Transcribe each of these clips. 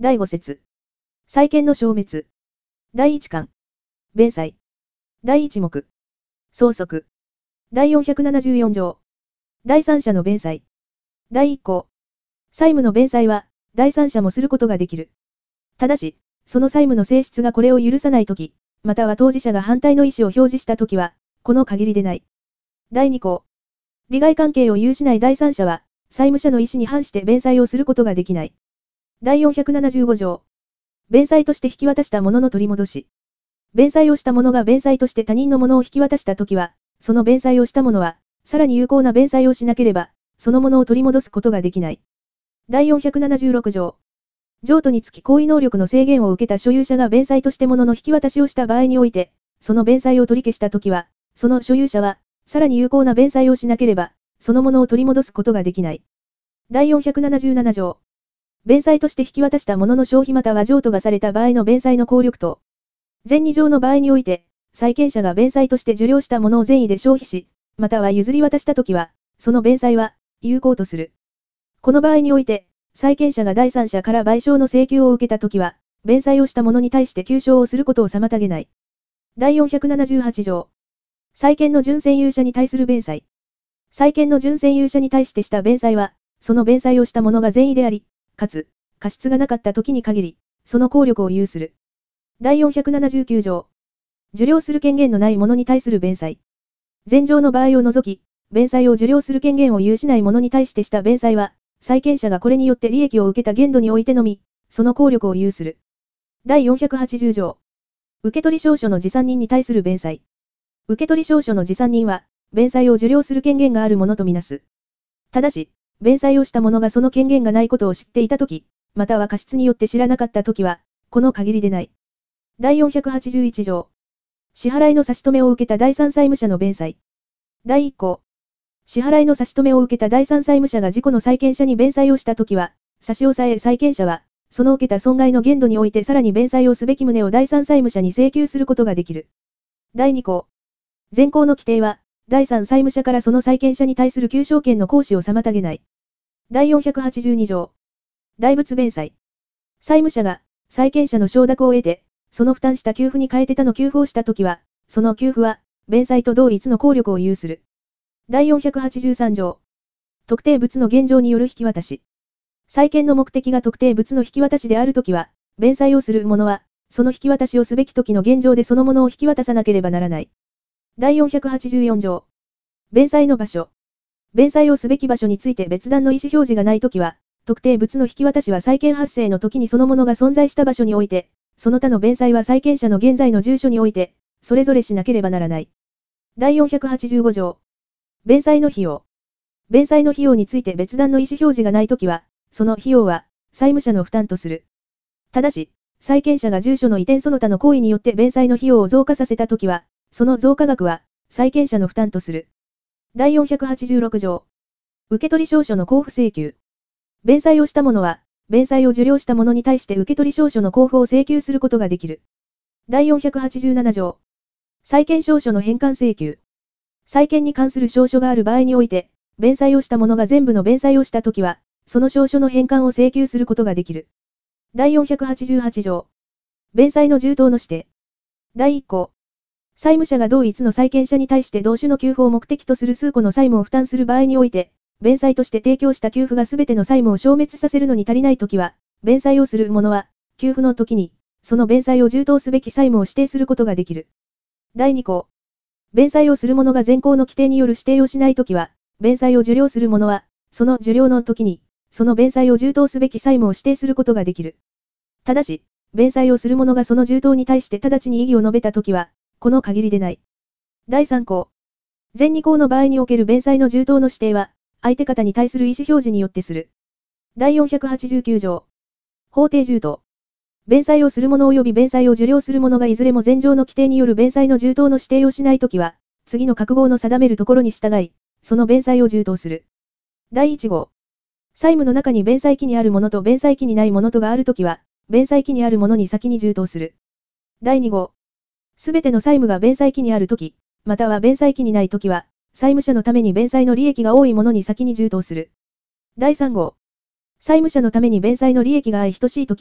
第5節。債権の消滅。第1巻。弁済。第1目。相続。第474条。第三者の弁済。第1項。債務の弁済は、第三者もすることができる。ただし、その債務の性質がこれを許さないとき、または当事者が反対の意思を表示したときは、この限りでない。第2項。利害関係を有しない第三者は、債務者の意思に反して弁済をすることができない。第475条。弁済として引き渡したものの取り戻し。弁済をした者が弁済として他人のものを引き渡したときは、その弁済をした者は、さらに有効な弁済をしなければ、そのものを取り戻すことができない。第476条。譲渡につき行為能力の制限を受けた所有者が弁済として物の引き渡しをした場合において、その弁済を取り消したときは、その所有者は、さらに有効な弁済をしなければ、そのものを取り戻すことができない。第477条。弁済として引き渡した物の消費または譲渡がされた場合の弁済の効力と、前2条の場合において、債権者が弁済として受領したものを善意で消費し、または譲り渡したときは、その弁済は、有効とする。この場合において、債権者が第三者から賠償の請求を受けたときは、弁済をした者に対して求償をすることを妨げない。第478条。債権の準占有者に対する弁済。債権の準占有者に対してした弁済は、その弁済をした者が善意であり、かつ、過失がなかったときに限り、その効力を有する。第479条。受領する権限のない者に対する弁済。前条の場合を除き、弁済を受領する権限を有しない者に対してした弁済は、債権者がこれによって利益を受けた限度においてのみ、その効力を有する。第480条。受取証書の持参人に対する弁済。受取証書の持参人は、弁済を受領する権限があるものとみなす。ただし、弁済をした者がその権限がないことを知っていたとき、または過失によって知らなかったときは、この限りでない。第481条。支払いの差し止めを受けた第三債務者の弁済。第1項。支払いの差し止めを受けた第三債務者が自己の債権者に弁済をしたときは、差し押さえ債権者は、その受けた損害の限度においてさらに弁済をすべき旨を第三債務者に請求することができる。第2項。前項の規定は、第三債務者からその債権者に対する求償権の行使を妨げない。第482条。代物弁済。債務者が、債権者の承諾を得て、その負担した給付に変えて他の給付をしたときは、その給付は、弁済と同一の効力を有する。第483条。特定物の現状による引き渡し。債権の目的が特定物の引き渡しであるときは、弁済をする者は、その引き渡しをすべきときの現状でそのものを引き渡さなければならない。第484条。弁済の場所。弁済をすべき場所について別段の意思表示がないときは、特定物の引き渡しは債権発生のときにそのものが存在した場所において、その他の弁済は債権者の現在の住所において、それぞれしなければならない。第485条。弁済の費用。弁済の費用について別段の意思表示がないときは、その費用は、債務者の負担とする。ただし、債権者が住所の移転その他の行為によって弁済の費用を増加させたときは、その増加額は、債権者の負担とする。第486条。受取証書の交付請求。弁済をした者は、弁済を受領した者に対して受取証書の交付を請求することができる。第487条。債権証書の返還請求。債権に関する証書がある場合において、弁済をした者が全部の弁済をしたときは、その証書の返還を請求することができる。第488条。弁済の充当の指定。第1項。債務者が同一の債権者に対して同種の給付を目的とする数個の債務を負担する場合において、弁済として提供した給付がすべての債務を消滅させるのに足りないときは、弁済をする者は、給付の時に、その弁済を充当すべき債務を指定することができる。第2項。弁済をする者が前項の規定による指定をしないときは、弁済を受領する者は、その受領の時に、その弁済を充当すべき債務を指定することができる。ただし、弁済をする者がその充当に対して直ちに異議を述べたときは、この限りでない。第3項。前2項の場合における弁済の充当の指定は、相手方に対する意思表示によってする。第489条。法定充当。弁済をする者及び弁済を受領する者がいずれも前条の規定による弁済の充当の指定をしないときは、次の各号の定めるところに従い、その弁済を充当する。第1号。債務の中に弁済期にあるものと弁済期にないものとがあるときは、弁済期にあるものに先に充当する。第2号。すべての債務が弁済期にあるとき、または弁済期にないときは、債務者のために弁済の利益が多いものに先に充当する。第3号。債務者のために弁済の利益が相等しいときは、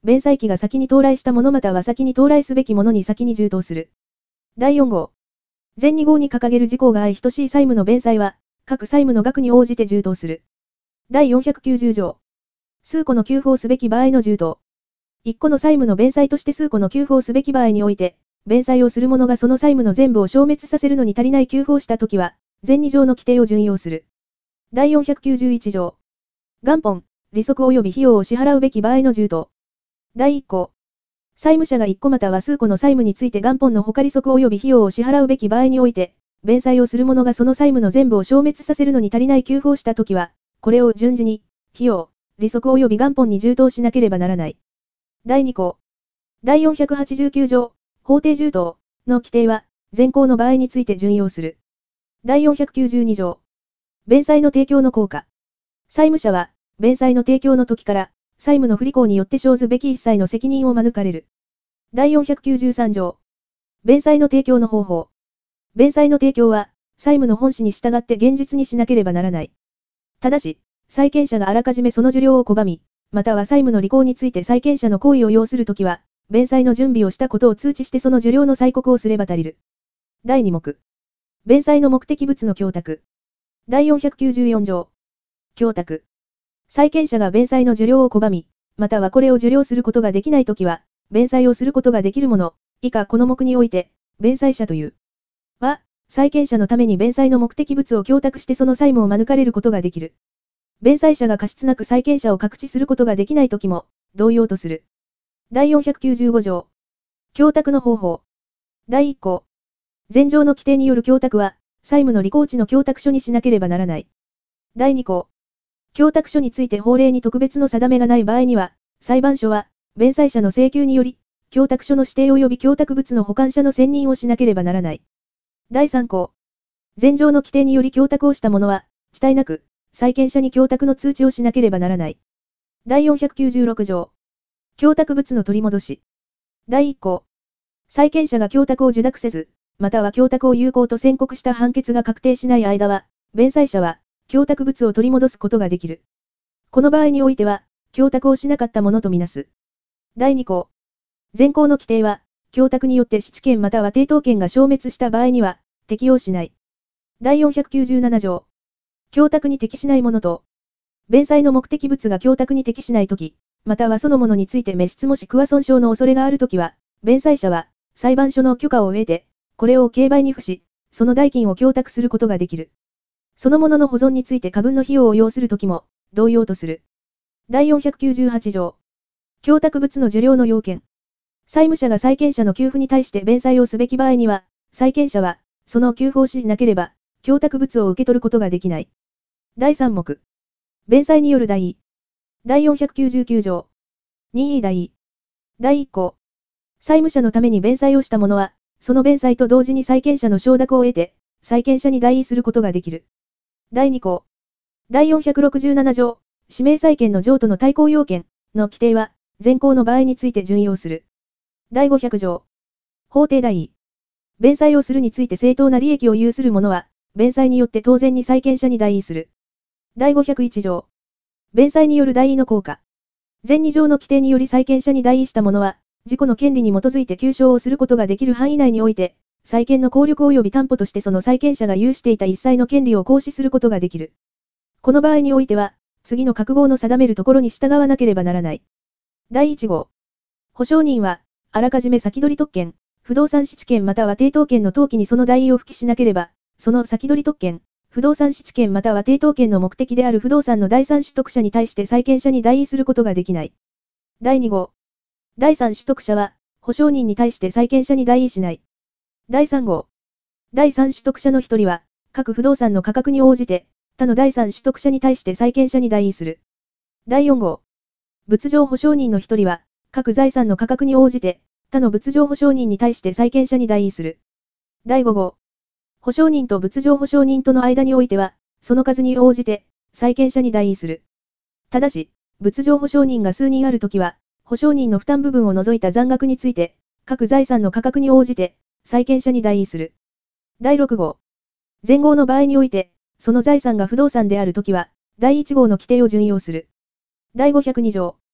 弁済期が先に到来したものまたは先に到来すべきものに先に充当する。第4号。前2号に掲げる事項が相等しい債務の弁済は、各債務の額に応じて充当する。第490条。数個の給付をすべき場合の充当。1個の債務の弁済として数個の給付をすべき場合において、弁済をする者がその債務の全部を消滅させるのに足りない給付をしたときは、前2条の規定を準用する。第491条。元本、利息及び費用を支払うべき場合の充当。第1項。債務者が1個または数個の債務について元本のほか利息及び費用を支払うべき場合において、弁済をする者がその債務の全部を消滅させるのに足りない給付をしたときは、これを順次に、費用、利息及び元本に充当しなければならない。第2項。第489条、法定充当の規定は、前項の場合について準用する。第492条。弁済の提供の効果。債務者は、弁済の提供の時から、債務の不履行によって生ずべき一切の責任を免れる。第493条。弁済の提供の方法。弁済の提供は、債務の本旨に従って現実にしなければならない。ただし、債権者があらかじめその受領を拒み、または債務の履行について債権者の行為を要するときは、弁済の準備をしたことを通知してその受領の催告をすれば足りる。第2目。弁済の目的物の供託。第494条。供託。債権者が弁済の受領を拒み、またはこれを受領することができないときは、弁済をすることができる者、以下この目において、弁済者という。は、債権者のために弁済の目的物を供託してその債務を免れることができる。弁済者が過失なく債権者を覚知することができないときも、同様とする。第495条。供託の方法。第1項。前条の規定による供託は、債務の履行地の供託書にしなければならない。第2項。供託書について法令に特別の定めがない場合には、裁判所は、弁済者の請求により、供託書の指定及び供託物の保管者の選任をしなければならない。第3項。前条の規定により供託をした者は、遅滞なく、債権者に供託の通知をしなければならない。第496条。供託物の取り戻し。第1項。債権者が供託を受諾せず、または供託を有効と宣告した判決が確定しない間は、弁済者は、供託物を取り戻すことができる。この場合においては、供託をしなかったものとみなす。第2項。前項の規定は、供託によって質権または抵当権が消滅した場合には、適用しない。第497条。供託に適しないものと、弁済の目的物が供託に適しないとき、またはそのものについて滅失もしくは損傷の恐れがあるときは、弁済者は、裁判所の許可を得て、これを競売に付し、その代金を供託することができる。そのものの保存について過分の費用を要するときも、同様とする。第498条。供託物の受領の要件。債務者が債権者の給付に対して弁済をすべき場合には、債権者は、その給付をしなければ、供託物を受け取ることができない。第3目。弁済による代位。第499条。任意代位。第1項。債務者のために弁済をした者は、その弁済と同時に債権者の承諾を得て、債権者に代位することができる。第2項。第467条。指名債権の譲渡の対抗要件の規定は、前項の場合について準用する。第500条。法定代位。弁済をするについて正当な利益を有する者は、弁済によって当然に債権者に代位する。第501条。弁済による代位の効果。前2条の規定により債権者に代位した者は、自己の権利に基づいて求償をすることができる範囲内において、債権の効力及び担保としてその債権者が有していた一切の権利を行使することができる。この場合においては、次の覚悟の定めるところに従わなければならない。第1号。保証人は、あらかじめ先取り特権、不動産質権または抵当権の登記にその代位を付記しなければ、その先取り特権、不動産質権または抵当権の目的である不動産の第三取得者に対して債権者に代位することができない。第2号。第三取得者は、保証人に対して債権者に代位しない。第3号。第三取得者の一人は、各不動産の価格に応じて、他の第三取得者に対して債権者に代位する。第4号。物状保証人の一人は、各財産の価格に応じて、他の物状保証人に対して債権者に代位する。第5号。保証人と物状保証人との間においては、その数に応じて、債権者に代位する。ただし、物状保証人が数人あるときは、保証人の負担部分を除いた残額について、各財産の価格に応じて、債権者に代位する。第6号。前号の場合において、その財産が不動産であるときは、第1号の規定を準用する。第502条。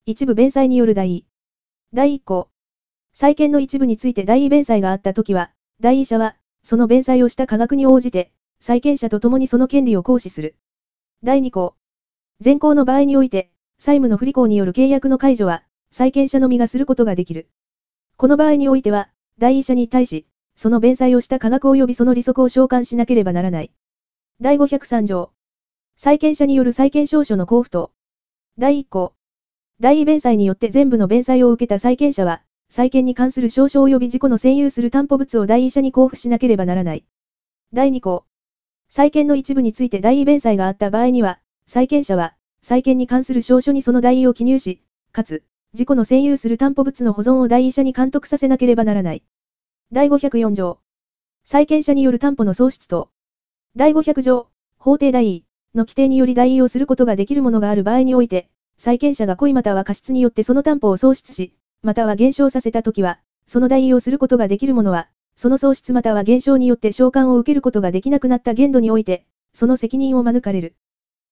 一部弁済による代位。第1項。債権の一部について代位弁済があったときは、代位者は、その弁済をした価額に応じて、債権者と共にその権利を行使する。第2項。前項の場合において、債務の不履行による契約の解除は、債権者のみがすることができる。この場合においては、代位者に対し、その弁済をした価額及びその利息を償還しなければならない。第503条。債権者による債権証書の交付等。第1項。代位弁済によって全部の弁済を受けた債権者は、債権に関する証書及び自己の占有する担保物を代位者に交付しなければならない。第2項。債権の一部について代位弁済があった場合には、債権者は、債権に関する証書にその代位を記入し、かつ、自己の占有する担保物の保存を代位者に監督させなければならない。第504条。債権者による担保の喪失等。第500条。法定代位の規定により代位をすることができるものがある場合において、債権者が故意または過失によってその担保を喪失し、または減少させたときは、その代位をすることができるものは、その喪失または減少によって償還を受けることができなくなった限度において、その責任を免れる。